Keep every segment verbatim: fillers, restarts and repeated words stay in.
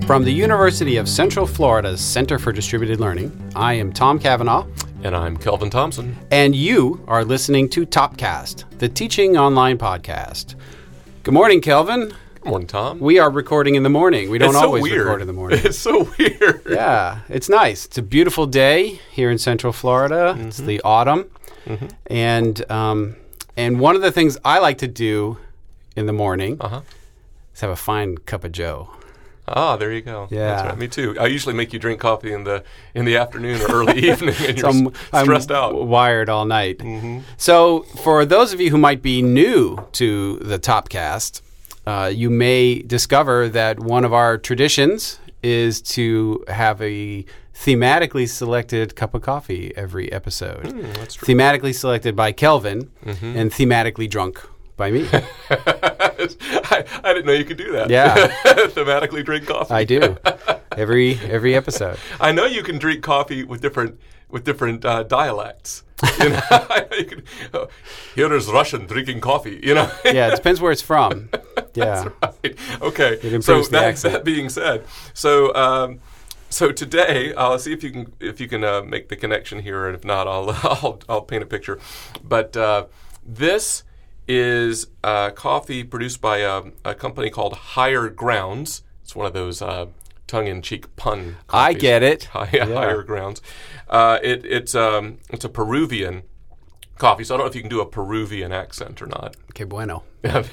From the University of Central Florida's Center for Distributed Learning, I am Tom Cavanaugh. And I'm Kelvin Thompson. And you are listening to Topcast, the teaching online podcast. Good morning, Kelvin. Good morning, Tom. We are recording in the morning. We don't it's so always weird. record in the morning. It's so weird. Yeah, it's nice. It's a beautiful day here in Central Florida. Mm-hmm. It's the autumn. Mm-hmm. And um, and one of the things I like to do in the morning uh-huh. is have a fine cup of joe. Ah, there you go. Yeah, that's right. Me too. I usually make you drink coffee in the in the afternoon or early evening, and you're so I'm, stressed I'm out, wired all night. Mm-hmm. So, for those of you who might be new to the Topcast, uh, you may discover that one of our traditions is to have a thematically selected cup of coffee every episode. Mm, that's true. Thematically selected by Kelvin mm-hmm. and thematically drunk by me. I, I didn't know you could do that. Yeah. Thematically drink coffee. I do. Every every episode. I know you can drink coffee with different with different uh, dialects. You know? I know you can, uh, here is Russian drinking coffee, you know? Yeah, it depends where it's from. Yeah. That's right. Okay. It improves so the that, accent. that being said, so um, so today I'll see if you can if you can uh, make the connection here, and if not, I'll I'll, I'll paint a picture. But uh, this is uh, coffee produced by a, a company called Higher Grounds. It's one of those uh, tongue-in-cheek pun coffees. I get it. High, yeah. Higher Grounds. Uh, it, it's um, it's a Peruvian coffee, so I don't know if you can do a Peruvian accent or not. Que bueno.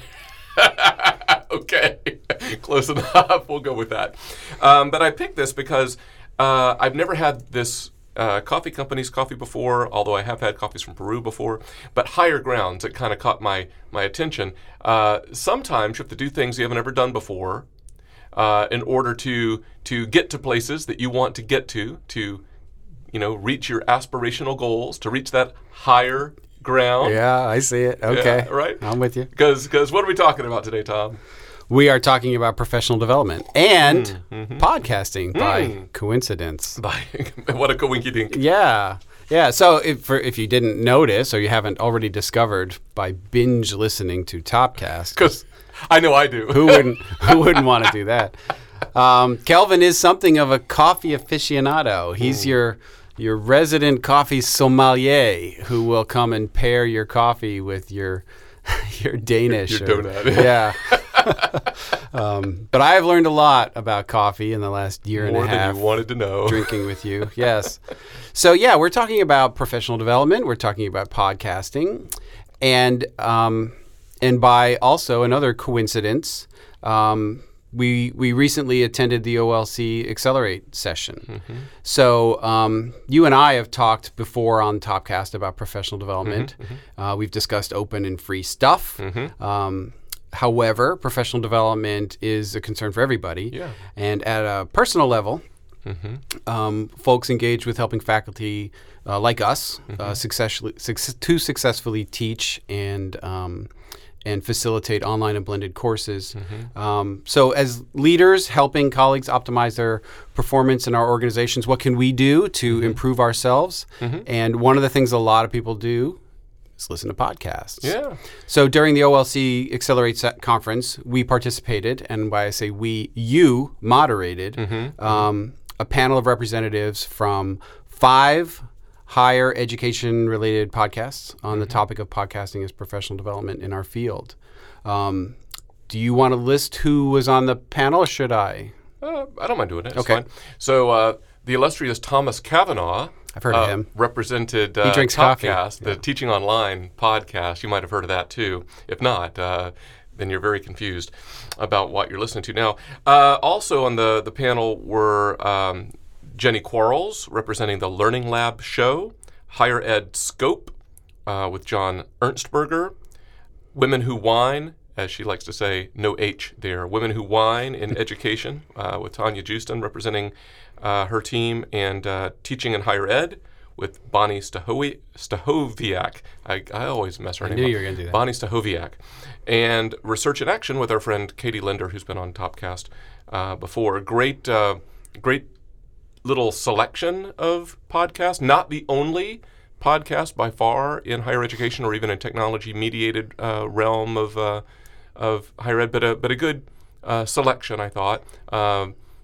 Okay, close enough. We'll go with that. Um, but I picked this because uh, I've never had this Uh, coffee company's coffee before, although I have had coffees from Peru before. But Higher Grounds, it kind of caught my my attention. Uh, sometimes you have to do things you haven't ever done before uh, in order to to get to places that you want to get to, to you know reach your aspirational goals, to reach that higher ground. Yeah, I see it. Okay, yeah, right. I'm with you. Because because what are we talking about today, Tom? We are talking about professional development and mm-hmm. podcasting mm. by coincidence. By what a coinky-dink. Yeah. Yeah. So if for, if you didn't notice or you haven't already discovered by binge listening to Topcast. Because I know I do. who wouldn't who wouldn't want to do that? Um, Kelvin is something of a coffee aficionado. He's mm. your your resident coffee sommelier who will come and pair your coffee with your your Danish. Your, your or, donut. Yeah. um, but I have learned a lot about coffee in the last year More and a half. More than you wanted to know. Drinking with you, yes. So yeah, we're talking about professional development. We're talking about podcasting, and um, and by also another coincidence, um, we we recently attended the O L C Accelerate session. Mm-hmm. So um, you and I have talked before on Topcast about professional development. Mm-hmm, mm-hmm. Uh, we've discussed open and free stuff. Mm-hmm. Um, However, professional development is a concern for everybody. Yeah. And at a personal level, mm-hmm. um, folks engaged with helping faculty uh, like us mm-hmm. uh, successfully, success, to successfully teach and um, and facilitate online and blended courses. Mm-hmm. Um, so as leaders helping colleagues optimize their performance in our organizations, what can we do to mm-hmm. improve ourselves? Mm-hmm. And one of the things a lot of people do is listen to podcasts. Yeah. So during the O L C Accelerate conference, we participated, and by I say we, you moderated mm-hmm. um, a panel of representatives from five higher education-related podcasts on mm-hmm. the topic of podcasting as professional development in our field. Um, do you want to list who was on the panel, or should I? Uh, I don't mind doing it. It's okay. Fine. So uh, the illustrious Thomas Cavanaugh. I've heard uh, of him. Represented uh, he drinks Topcast, coffee. the yeah. Teaching Online podcast. You might have heard of that too. If not, uh, then you're very confused about what you're listening to now. Uh, also on the, the panel were um, Jenny Quarles, representing the Learning Lab show, Higher Ed Scope uh, with John Ernstberger, Women Who Whine, as she likes to say, no H there, Women Who Whine in Education uh, with Tanya Justin, representing Uh, her team, and uh, Teaching in Higher Ed with Bonnie Stahowi- Stahoviak. I, I always mess her I name knew up. you were going to do that. Bonnie Stahoviak. And Research in Action with our friend Katie Linder, who's been on Topcast uh, before. Great, uh, great little selection of podcasts. Not the only podcast by far in higher education or even in technology-mediated uh, realm of uh, of higher ed, but a but a good uh, selection, I thought. Um,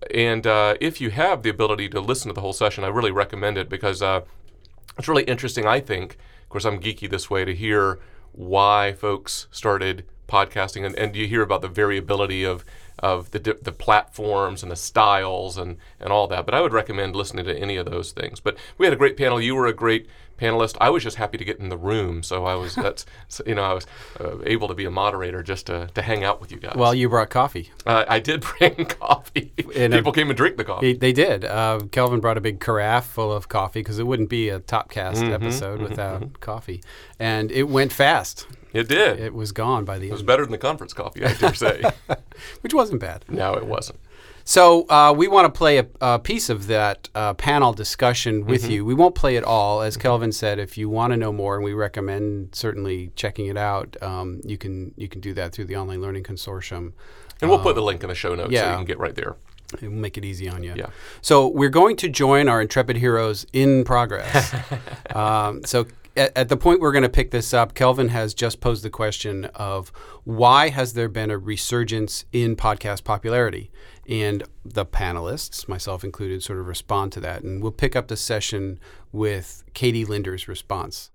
and uh, if you have the ability to listen to the whole session, I really recommend it because uh, it's really interesting, I think. Of course, I'm geeky this way to hear why folks started podcasting, and, and you hear about the variability of of the the platforms and the styles and, and all that. But I would recommend listening to any of those things. But we had a great panel. You were a great panelist. I was just happy to get in the room, so I was that's you know I was uh, able to be a moderator just to, to hang out with you guys. Well, you brought coffee. Uh, I did bring coffee. And People a, came and drink the coffee. They, they did. Uh, Kelvin brought a big carafe full of coffee because it wouldn't be a Topcast mm-hmm, episode mm-hmm, without mm-hmm. coffee, and it went fast. It did. It was gone by the end. It was better than the conference coffee, I dare say. Which wasn't bad. No, it wasn't. So uh, we want to play a, a piece of that uh, panel discussion with mm-hmm. you. We won't play it all. As Kelvin said, if you want to know more, and we recommend certainly checking it out, um, you can you can do that through the Online Learning Consortium. And we'll um, put the link in the show notes yeah. so you can get right there. It will make it easy on you. Yeah. So we're going to join our intrepid heroes in progress. um, so at, at the point we're going to pick this up, Kelvin has just posed the question of why has there been a resurgence in podcast popularity? And the panelists, myself included, sort of respond to that. And we'll pick up the session with Katie Linder's response.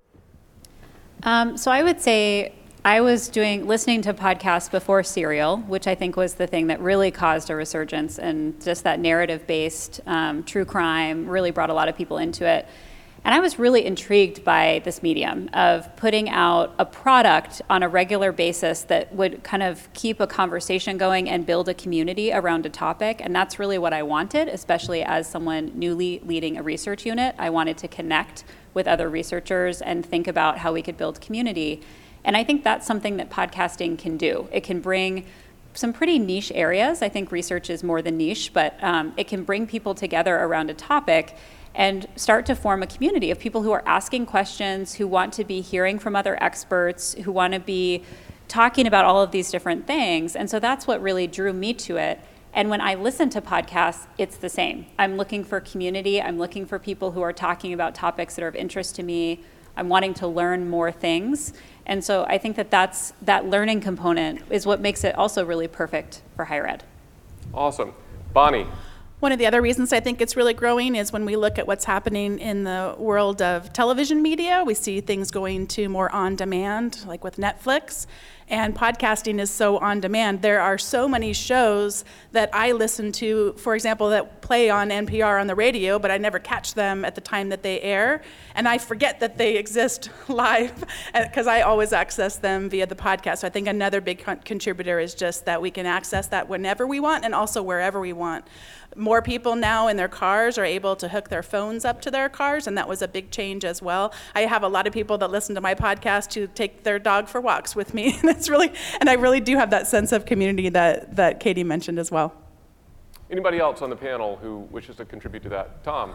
Um, so I would say I was doing listening to podcasts before Serial, which I think was the thing that really caused a resurgence, and just that narrative-based um, true crime really brought a lot of people into it. And I was really intrigued by this medium of putting out a product on a regular basis that would kind of keep a conversation going and build a community around a topic. And that's really what I wanted, especially as someone newly leading a research unit. I wanted to connect with other researchers and think about how we could build community. And I think that's something that podcasting can do. It can bring some pretty niche areas. I think research is more than niche, but um, it can bring people together around a topic and start to form a community of people who are asking questions, who want to be hearing from other experts, who want to be talking about all of these different things. And so that's what really drew me to it. And when I listen to podcasts, it's the same. I'm looking for community. I'm looking for people who are talking about topics that are of interest to me. I'm wanting to learn more things. And so I think that that's, that learning component is what makes it also really perfect for higher ed. Awesome. Bonnie. One of the other reasons I think it's really growing is when we look at what's happening in the world of television media, we see things going to more on demand, like with Netflix, and podcasting is so on demand. There are so many shows that I listen to, for example, that play on N P R on the radio, but I never catch them at the time that they air, and I forget that they exist live because I always access them via the podcast. So I think another big con- contributor is just that we can access that whenever we want and also wherever we want. More people now in their cars are able to hook their phones up to their cars, and that was a big change as well. I have a lot of people that listen to my podcast to take their dog for walks with me. That's really, and I really do have that sense of community that, that Katie mentioned as well. Anybody else on the panel who wishes to contribute to that? Tom?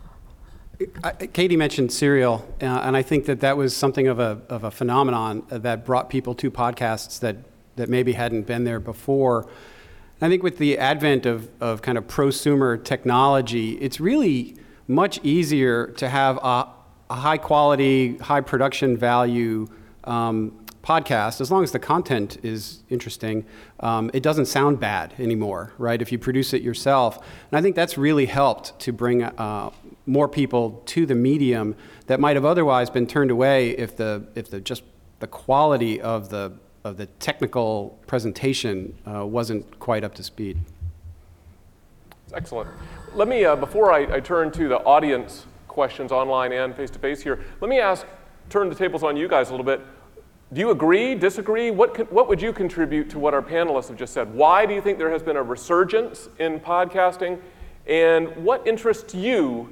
I, Katie mentioned Serial, uh, and I think that that was something of a of a phenomenon that brought people to podcasts that, that maybe hadn't been there before. I think with the advent of, of kind of prosumer technology, it's really much easier to have a, a high quality, high production value um, podcast, as long as the content is interesting. Um, it doesn't sound bad anymore, right, if you produce it yourself. And I think that's really helped to bring uh, more people to the medium that might have otherwise been turned away if the if the just the quality of the of the technical presentation uh, wasn't quite up to speed. Excellent. Let me, uh, before I, I turn to the audience questions online and face-to-face here, let me ask, turn the tables on you guys a little bit. Do you agree, disagree? What, co- what would you contribute to what our panelists have just said? Why do you think there has been a resurgence in podcasting? And what interests you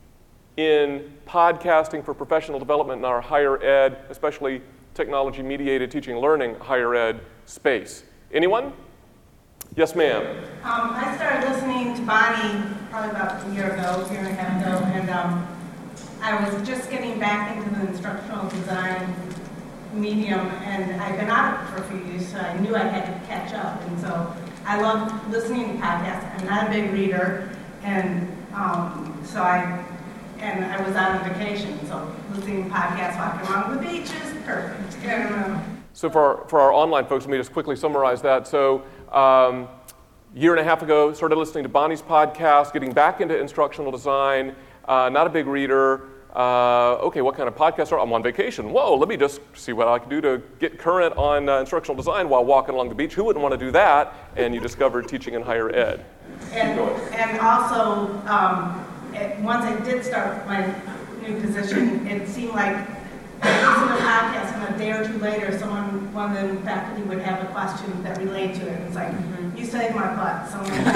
in podcasting for professional development in our higher ed, especially technology-mediated teaching and learning higher ed space? Anyone? Yes, ma'am. Um, I started listening to Bonnie probably about a year ago, a year and a half ago, and um, I was just getting back into the instructional design medium, and I've been out of it for a few years, so I knew I had to catch up. And so I love listening to podcasts. I'm not a big reader, and um, so I and I was out on vacation, so listening to podcasts walking along the beach is perfect. And, uh, So for our, for our online folks, let me just quickly summarize that. So um, year and a half ago, started listening to Bonnie's podcast, getting back into instructional design, uh, not a big reader. Uh, okay, what kind of podcast are I'm on vacation. Whoa, let me just see what I can do to get current on uh, instructional design while walking along the beach. Who wouldn't want to do that? And you discovered teaching in higher ed. And, and also, um, it, once I did start my new position, it seemed like listening to a podcast and a day or two later, someone, one of the faculty would have a question that related to it. It's like, mm-hmm. you saved my butt.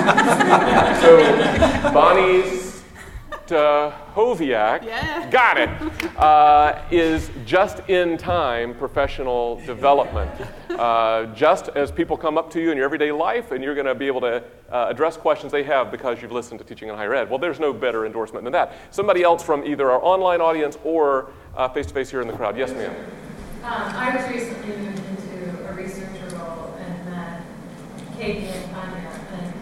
So Bonnie's Hoviak, yeah. got it, uh, is just-in-time professional development. Uh, just as people come up to you in your everyday life and you're going to be able to uh, address questions they have because you've listened to Teaching in Higher Ed. Well, there's no better endorsement than that. Somebody else from either our online audience or uh, face-to-face here in the crowd. Yes, ma'am. Um, I was recently moved into a researcher role and met Katie and Tanya. And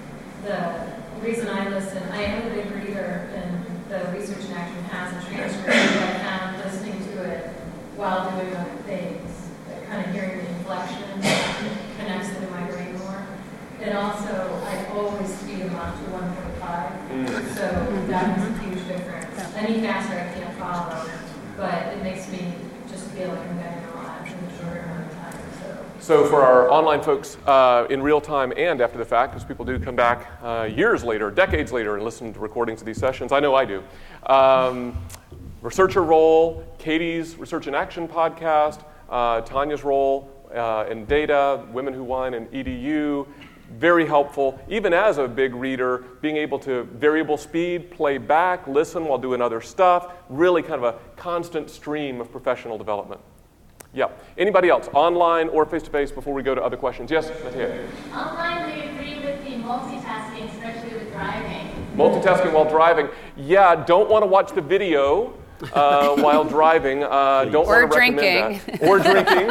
the reason I listen, I am a big reader, and the Research in Action has a transcript, but I found listening to it while doing other things, kind of hearing the inflection connects it in my brain more. And also, I always speed them up to one point five, mm. so that makes a huge difference. Any faster I can't follow, but it makes me just feel like I'm getting a lot in a shorter amount of time. So, so for our online folks, uh, in real time and after the fact, because people do come back uh, years later, decades later, and listen to recordings of these sessions. I know I do. Um, researcher role, Katie's Research in Action podcast, uh, Tanya's role uh, in data, Women Who Wine and E D U. Very helpful, even as a big reader, being able to variable speed, play back, listen while doing other stuff, really kind of a constant stream of professional development. Yeah. Anybody else, online or face-to-face, before we go to other questions? Yes, Mattia. Online, do you agree with the multitasking, especially with driving? Multitasking while driving. Yeah, don't want to watch the video uh, while driving. Uh, don't or want to recommend drinking. that. Or drinking.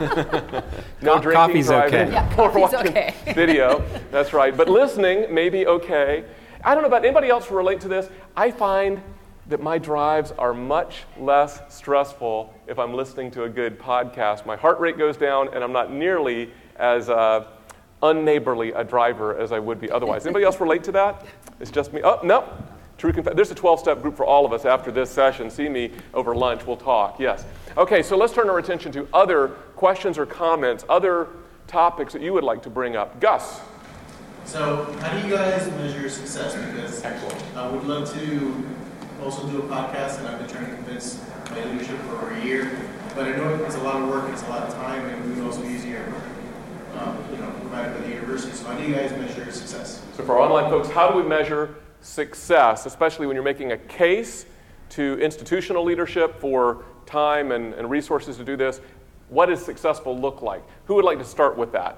No Co- drinking, coffee's driving, okay. Yeah, or coffee's watching okay. video. That's right. But listening may be okay. I don't know about anybody else who relate to this. I find that my drives are much less stressful if I'm listening to a good podcast. My heart rate goes down, and I'm not nearly as uh, unneighborly a driver as I would be otherwise. Anybody else relate to that? It's just me. Oh, no. True conf- There's a twelve-step group for all of us after this session. See me over lunch. We'll talk. Yes. Okay, so let's turn our attention to other questions or comments, other topics that you would like to bring up. Gus. So how do you guys measure success? Because I would love to also do a podcast, and I've been trying to convince my leadership for over a year. But I know it's a lot of work, it's a lot of time, and it would also be easier, um, you know, provided by the university. So how do you guys measure success? So for our online folks, how do we measure success, especially when you're making a case to institutional leadership for time and, and resources to do this? What does successful look like? Who would like to start with that?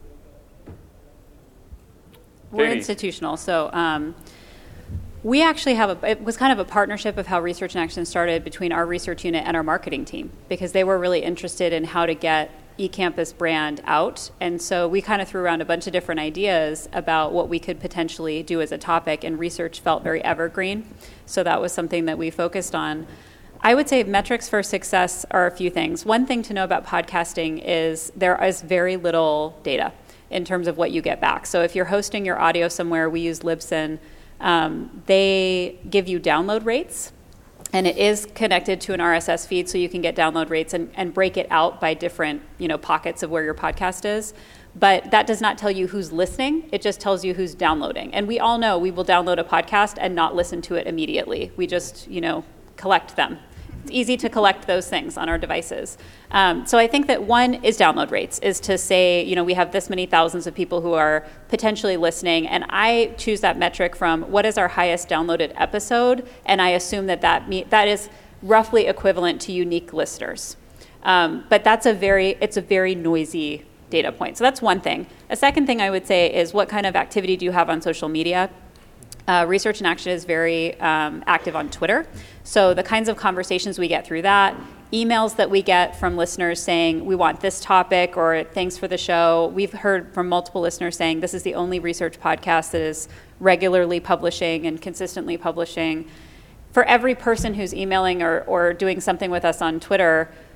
We're Katie. institutional, so um, we actually have a, it was kind of a partnership of how Research in Action started between our research unit and our marketing team, because they were really interested in how to get eCampus brand out. And so we kind of threw around a bunch of different ideas about what we could potentially do as a topic, and research felt very evergreen. So that was something that we focused on. I would say metrics for success are a few things. One thing to know about podcasting is there is very little data in terms of what you get back. So if you're hosting your audio somewhere, we use Libsyn. Um, they give you download rates, and it is connected to an R S S feed, so you can get download rates and, and break it out by different, you know, pockets of where your podcast is. But that does not tell you who's listening. It just tells you who's downloading. And we all know we will download a podcast and not listen to it immediately. We just, you know, collect them. It's easy to collect those things on our devices. Um, so I think that one is download rates, is to say, you know, we have this many thousands of people who are potentially listening, and I choose that metric from what is our highest downloaded episode, and I assume that that, me- that is roughly equivalent to unique listeners. Um, but that's a very, it's a very noisy data point. So that's one thing. A second thing I would say is, what kind of activity do you have on social media? Uh, Research in Action is very um, active on Twitter. So the kinds of conversations we get through that, emails that we get from listeners saying, we want this topic, or thanks for the show. We've heard from multiple listeners saying this is the only research podcast that is regularly publishing and consistently publishing. For every person who's emailing or, or doing something with us on Twitter,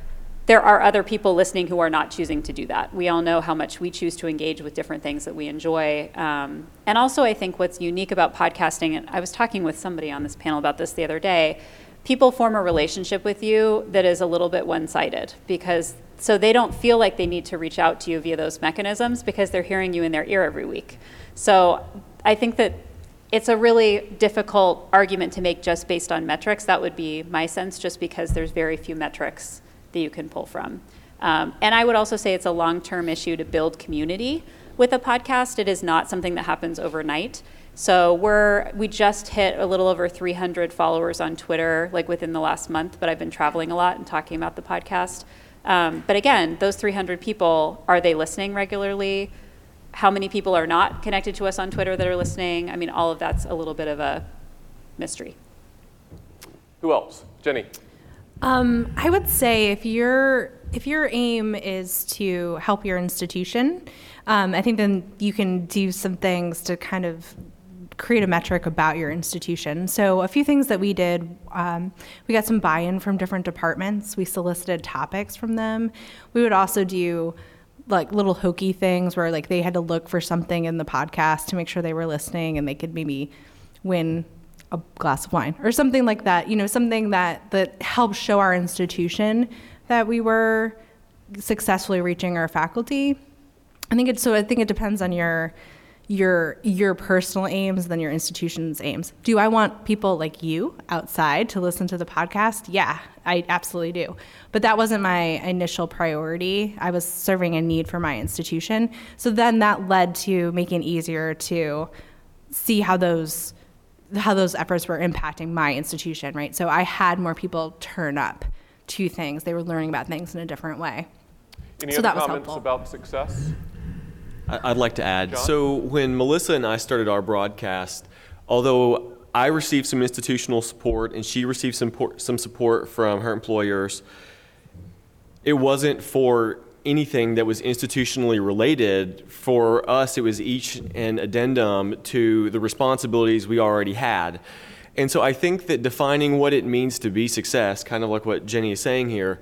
there are other people listening who are not choosing to do that. We all know how much we choose to engage with different things that we enjoy. Um, and also, I think what's unique about podcasting, and I was talking with somebody on this panel about this the other day, people form a relationship with you that is a little bit one-sided, because so they don't feel like they need to reach out to you via those mechanisms because they're hearing you in their ear every week. So I think that it's a really difficult argument to make just based on metrics. That would be my sense, just because there's very few metrics that you can pull from. Um, and I would also say it's a long-term issue to build community with a podcast. It is not something that happens overnight. So we're we just hit a little over three hundred followers on Twitter, like within the last month, but I've been traveling a lot and talking about the podcast. Um, but again, those three hundred people, are they listening regularly? How many people are not connected to us on Twitter that are listening? I mean, all of that's a little bit of a mystery. Who else? Jenny. Um, I would say if your if your aim is to help your institution, um, I think then you can do some things to kind of create a metric about your institution. So a few things that we did, um, we got some buy-in from different departments. We solicited topics from them. We would also do like little hokey things where like they had to look for something in the podcast to make sure they were listening, and they could maybe win a glass of wine or something like that, you know, something that, that helps show our institution that we were successfully reaching our faculty. I think it's, so I think it depends on your, your, your personal aims than your institution's aims. Do I want people like you outside to listen to the podcast? Yeah, I absolutely do. But that wasn't my initial priority. I was serving a need for my institution. So then that led to making it easier to see how those how those efforts were impacting my institution, right? So I had more people turn up to things. They were learning about things in a different way. Any so other that was comments helpful. about success? I'd like to add. John? So when Melissa and I started our broadcast, although I received some institutional support and she received some support, some support from her employers, it wasn't for anything that was institutionally related. For us, it was each an addendum to the responsibilities we already had. And so I think that defining what it means to be success, kind of like what Jenny is saying here,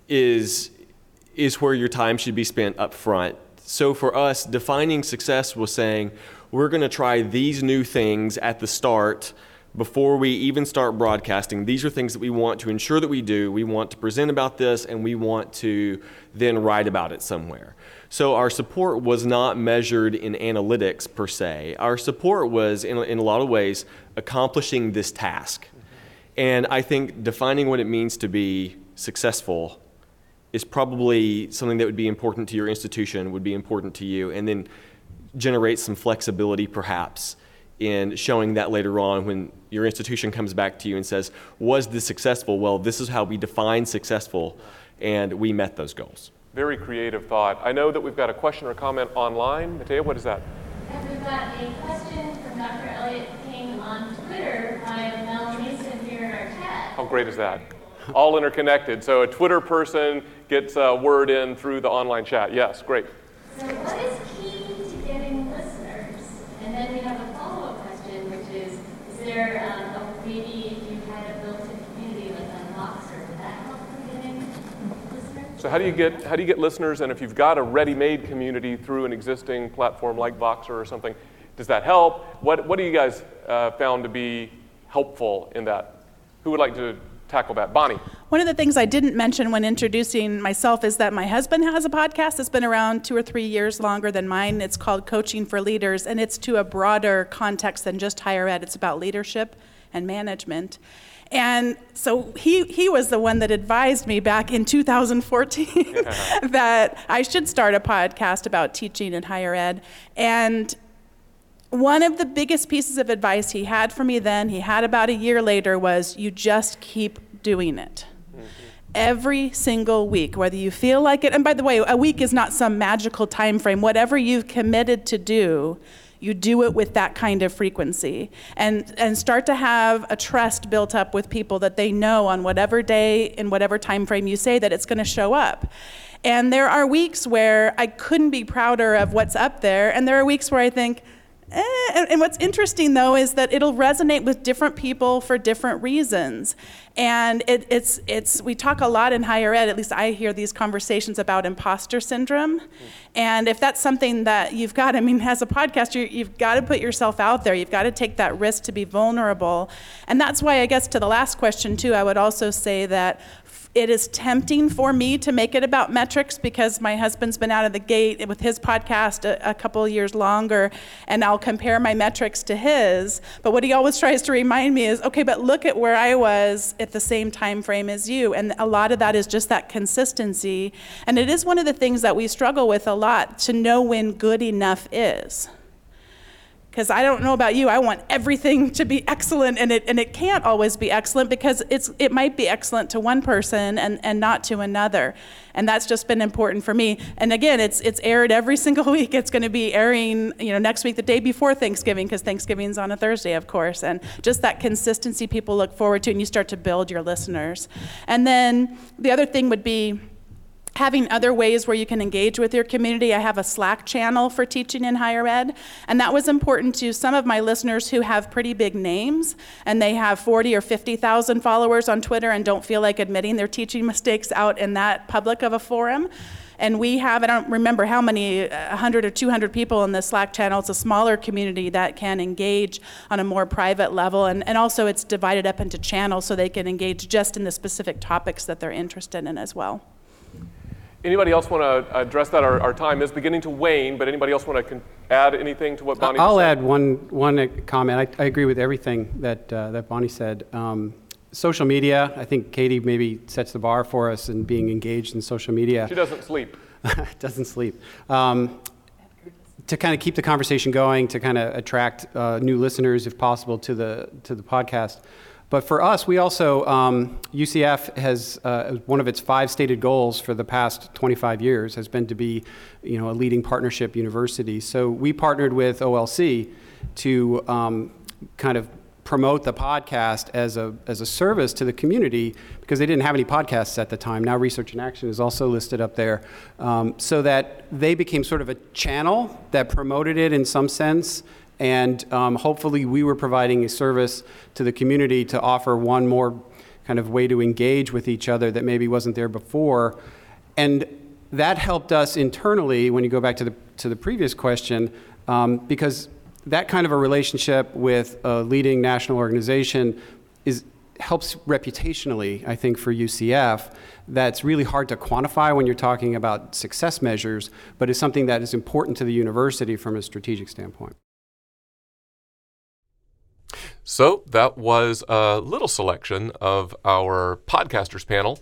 is, is where your time should be spent up front. So for us, defining success was saying, we're going to try these new things at the start before we even start broadcasting. These are things that we want to ensure that we do. We want to present about this, and we want to then write about it somewhere. So our support was not measured in analytics per se. Our support was, in, in a lot of ways, accomplishing this task. And I think defining what it means to be successful is probably something that would be important to your institution, would be important to you, and then generate some flexibility perhaps in showing that later on when your institution comes back to you and says, was this successful? Well, this is how we define successful, and we met those goals. Very creative thought. I know that we've got a question or a comment online. Matea, what is that? And we've got a question from Doctor Elliot King on Twitter by Mel Mason here in our chat. How great is that? All interconnected. So a Twitter person gets a word in through the online chat. Yes, great. So what is key to getting listeners? And then we have a follow-up question, which is, is there um, a, maybe if you had a built-in community like on Voxer, would that help in getting listeners? So how do you get how do you get listeners? And if you've got a ready-made community through an existing platform like Voxer or something, does that help? What what do you guys uh, found to be helpful in that? Who would like to tackle that? Bonnie. One of the things I didn't mention when introducing myself is that my husband has a podcast that's been around two or three years longer than mine. It's called Coaching for Leaders, and it's to a broader context than just higher ed. It's about leadership and management. And so he, he was the one that advised me back in two thousand fourteen that I should start a podcast about teaching in higher ed. And one of the biggest pieces of advice he had for me then, he had about a year later, was you just keep doing it. Mm-hmm. Every single week, whether you feel like it, and by the way, a week is not some magical time frame. Whatever you've committed to do, you do it with that kind of frequency, and, and start to have a trust built up with people that they know on whatever day, in whatever time frame you say that it's going to show up. And there are weeks where I couldn't be prouder of what's up there, and there are weeks where I think, Eh, and, and what's interesting, though, is that it'll resonate with different people for different reasons. And it, it's, it's, we talk a lot in higher ed, at least I hear these conversations about imposter syndrome. And if that's something that you've got, I mean, as a podcaster, you've got to put yourself out there. You've got to take that risk to be vulnerable. And that's why, I guess, to the last question, too, I would also say that it is tempting for me to make it about metrics because my husband's been out of the gate with his podcast a, a couple of years longer, and I'll compare my metrics to his. But what he always tries to remind me is, okay, but look at where I was at the same time frame as you. And a lot of that is just that consistency. And it is one of the things that we struggle with a lot, to know when good enough is. Because I don't know about you, I want everything to be excellent, and it and it can't always be excellent because it's it might be excellent to one person and, and not to another. And that's just been important for me. And again, it's it's aired every single week. It's going to be airing, you know, next week, the day before Thanksgiving, because Thanksgiving's on a Thursday, of course. And just that consistency people look forward to, and you start to build your listeners. And then the other thing would be having other ways where you can engage with your community. I have a Slack channel for teaching in higher ed, and that was important to some of my listeners who have pretty big names, and they have forty or fifty thousand followers on Twitter and don't feel like admitting their teaching mistakes out in that public of a forum. And we have, I don't remember how many, one hundred or two hundred people in the Slack channel. It's a smaller community that can engage on a more private level, and, and also it's divided up into channels so they can engage just in the specific topics that they're interested in as well. Anybody else want to address that? Our, our time is beginning to wane, but anybody else want to con- add anything to what Bonnie I'll said? add one one comment. I, I agree with everything that uh, that Bonnie said. Um, social media, I think Katie maybe sets the bar for us in being engaged in social media. She doesn't sleep. doesn't sleep. Um, to kind of keep the conversation going, to kind of attract uh, new listeners, if possible, to the to the podcast. But for us, we also, um, U C F has, uh, one of its five stated goals for the past twenty-five years has been to be, you know, a leading partnership university. So we partnered with O L C to um, kind of promote the podcast as a as a service to the community, because they didn't have any podcasts at the time. Now Research in Action is also listed up there, um, so that they became sort of a channel that promoted it in some sense. And um, hopefully we were providing a service to the community to offer one more kind of way to engage with each other that maybe wasn't there before. And that helped us internally, when you go back to the to the previous question, um, because that kind of a relationship with a leading national organization is helps reputationally, I think, for U C F. That's really hard to quantify when you're talking about success measures, but is something that is important to the university from a strategic standpoint. So that was a little selection of our podcasters panel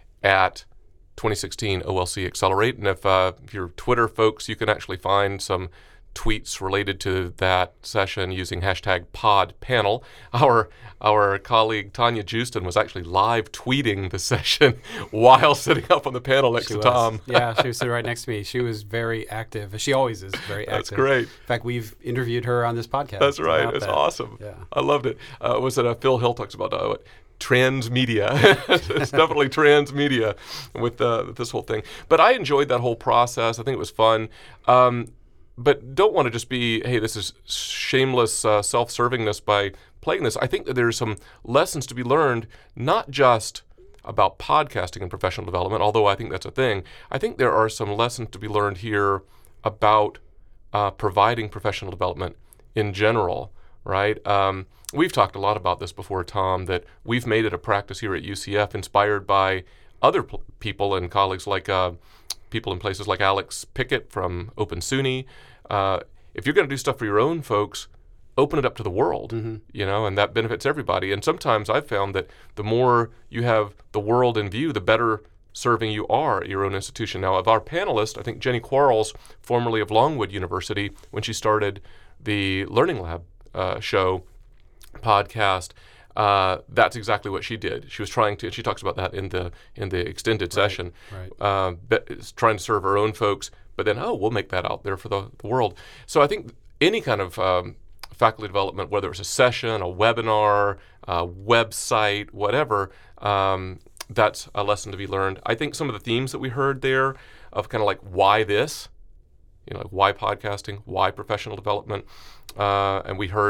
at twenty sixteen O L C Accelerate. And if, uh, if you're Twitter folks, you can actually find some tweets related to that session using hashtag PodPanel. Our our colleague Tanya Justin was actually live tweeting the session while sitting up on the panel next She to was. Tom. Yeah, she was sitting right next to me. She was very active. She always is very active. That's great. In fact, we've interviewed her on this podcast. That's right. about It's that. awesome. Yeah. I loved it. Uh, was it uh, Phil Hill talks about uh, what? Transmedia. It's definitely transmedia with uh, this whole thing. But I enjoyed that whole process. I think it was fun. Um, but don't want to just be, hey, this is shameless uh, self-servingness by playing this. I think that there's some lessons to be learned, not just about podcasting and professional development, although I think that's a thing. I think there are some lessons to be learned here about uh, providing professional development in general, right? Um, we've talked a lot about this before, Tom, that we've made it a practice here at U C F, inspired by other pl- people and colleagues like uh, people in places like Alex Pickett from Open SUNY. Uh, if you're going to do stuff for your own folks, open it up to the world, mm-hmm. you know, and that benefits everybody. And sometimes I've found that the more you have the world in view, the better serving you are at your own institution. Now, of our panelists, I think Jenny Quarles, formerly of Longwood University, when she started the Learning Lab uh, show podcast, uh, that's exactly what she did. She was trying to, and she talks about that in the in the extended Right, session, right. Uh, but trying to serve her own folks, but then, oh, we'll make that out there for the, the world. So I think any kind of um, faculty development, whether it's a session, a webinar, a website, whatever, um, that's a lesson to be learned. I think some of the themes that we heard there of kind of like why this, you know, like why podcasting, why professional development, uh, and we heard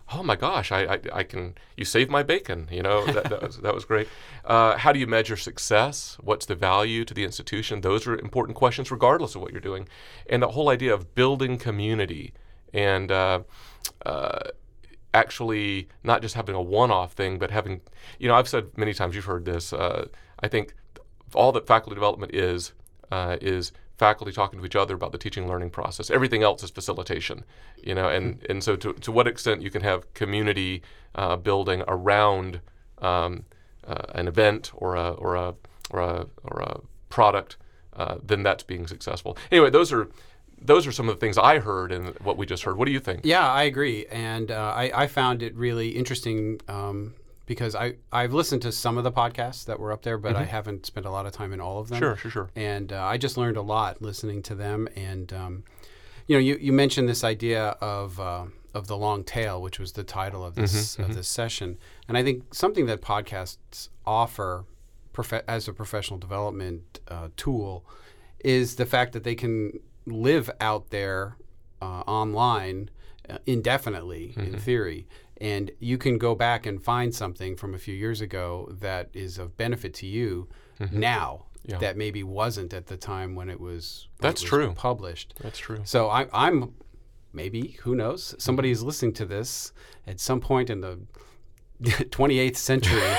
oh my gosh, I, I, I can, you saved my bacon, you know, that, that, was, that was great. Uh, how do you measure success? What's the value to the institution? Those are important questions regardless of what you're doing. And the whole idea of building community and uh, uh, actually not just having a one-off thing, but having, you know, I've said many times, you've heard this, uh, I think all that faculty development is, uh, is faculty talking to each other about the teaching and learning process. Everything else is facilitation, you know, and, and so to, to what extent you can have community uh, building around um, uh, an event or a or a or a or a product, uh, then that's being successful. Anyway, those are those are some of the things I heard in what we just heard. What do you think? Yeah, I agree, and uh, I, I found it really interesting. Um, Because I, I've listened to some of the podcasts that were up there, but mm-hmm. I haven't spent a lot of time in all of them. Sure, sure, sure. And uh, I just learned a lot listening to them. And, um, you know, you, you mentioned this idea of uh, of the long tail, which was the title of this mm-hmm, of mm-hmm. this session. And I think something that podcasts offer prof- as a professional development uh, tool is the fact that they can live out there uh, online uh, indefinitely, mm-hmm. in theory. And you can go back and find something from a few years ago that is of benefit to you mm-hmm. now yeah. that maybe wasn't at the time when it was, when That's it was true. published. That's true. So I, I'm maybe, who knows, somebody is listening to this at some point in the twenty-eighth century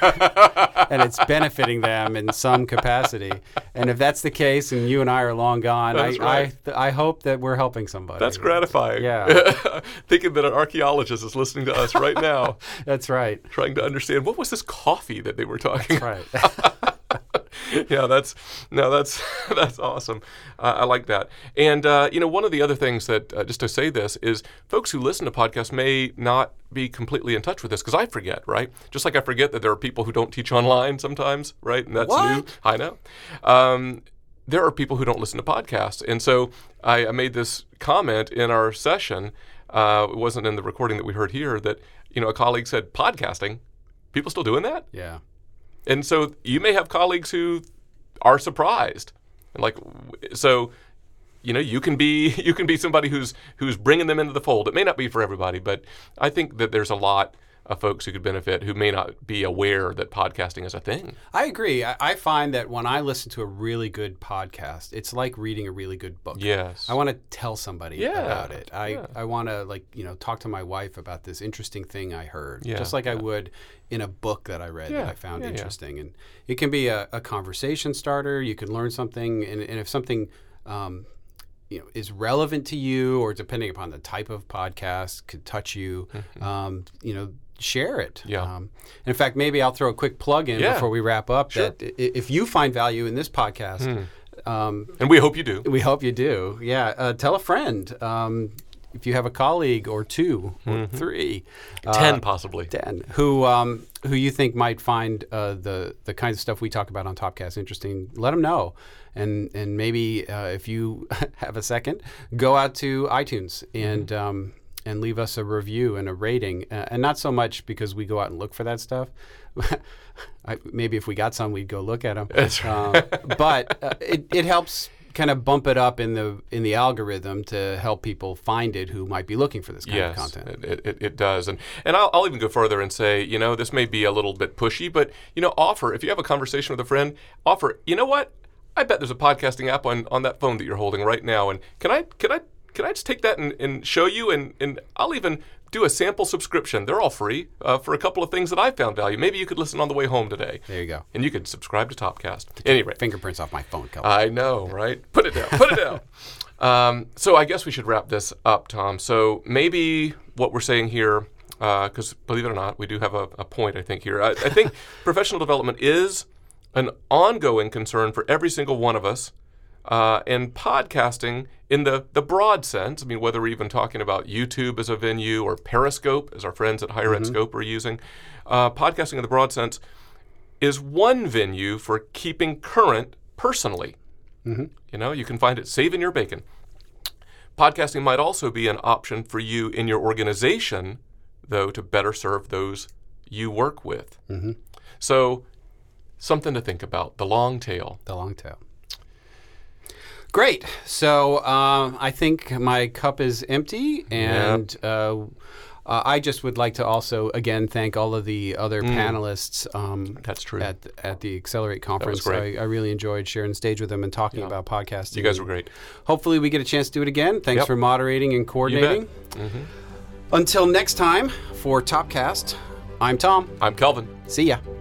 and it's benefiting them in some capacity. And if that's the case and you and I are long gone, I, right. I I hope that we're helping somebody. That's gratifying. Yeah. Thinking that an archaeologist is listening to us right now. That's right. Trying to understand, what was this coffee that they were talking That's about? right. Yeah, that's no, that's that's awesome. Uh, I like that. And uh, you know, one of the other things that uh, just to say this is, folks who listen to podcasts may not be completely in touch with this, because I forget, right? Just like I forget that there are people who don't teach online sometimes, right? And that's what? new. I know. Um, there are people who don't listen to podcasts, and so I, I made this comment in our session. Uh, it wasn't in the recording that we heard here. That you know, a colleague said, "Podcasting, people still doing that?" Yeah. And so you may have colleagues who are surprised, and like, so, you know, you can be you can be somebody who's who's bringing them into the fold. It may not be for everybody, but I think that there's a lot of folks who could benefit who may not be aware that podcasting is a thing. I agree. I, I find that when I listen to a really good podcast, it's like reading a really good book. Yes. I want to tell somebody yeah. about it. I, yeah. I want to, like, you know, talk to my wife about this interesting thing I heard, yeah. just like yeah. I would in a book that I read yeah. that I found yeah, interesting. Yeah. And it can be a, a conversation starter. You can learn something. And, and if something um, you know, is relevant to you, or depending upon the type of podcast, could touch you, mm-hmm. um, you know, share it. Yeah. Um, in fact, maybe I'll throw a quick plug in yeah. before we wrap up. Sure. That I- if you find value in this podcast, mm. um, and we hope you do. We hope you do. Yeah. Uh, tell a friend. Um, if you have a colleague or two or mm-hmm. three, ten uh, possibly, ten who um, who you think might find uh, the the kind of stuff we talk about on Topcast interesting, let them know. And and maybe uh, if you have a second, go out to iTunes and. Mm-hmm. Um, and leave us a review and a rating. Uh, and not so much because we go out and look for that stuff. I, maybe if we got some, we'd go look at them. That's right. Uh, but uh, it, it helps kind of bump it up in the in the algorithm to help people find it who might be looking for this kind yes, of content. It, it, it does. And and I'll, I'll even go further and say, you know, this may be a little bit pushy, but, you know, offer, if you have a conversation with a friend, offer, you know what? I bet there's a podcasting app on, on that phone that you're holding right now. And can I, can I, Can I just take that and, and show you? And, and I'll even do a sample subscription. They're all free uh, for a couple of things that I found value. Maybe you could listen on the way home today. There you go. And you could subscribe to Topcast. Anyway, fingerprints off my phone, Kelly. I know, right? Put it down. Put it down. Um, so I guess we should wrap this up, Tom. So maybe what we're saying here, because uh, believe it or not, we do have a, a point, I think, here. I, I think professional development is an ongoing concern for every single one of us. Uh, and podcasting in the, the broad sense, I mean, whether we're even talking about YouTube as a venue or Periscope, as our friends at Higher Mm-hmm. Ed Scope are using, uh, podcasting in the broad sense is one venue for keeping current personally. Mm-hmm. You know, you can find it saving your bacon. Podcasting might also be an option for you in your organization, though, to better serve those you work with. Mm-hmm. So, something to think about, the long tail. The long tail. Great. So um, I think my cup is empty, and yeah. uh, Uh, I just would like to also, again, thank all of the other Mm. panelists um, That's true. at, at the Accelerate conference. great. I, I really enjoyed sharing stage with them and talking Yeah. about podcasting. You guys were great. Hopefully we get a chance to do it again. Thanks Yep. for moderating and coordinating. Mhm. Until next time, for Topcast, I'm Tom. I'm Kelvin. See ya.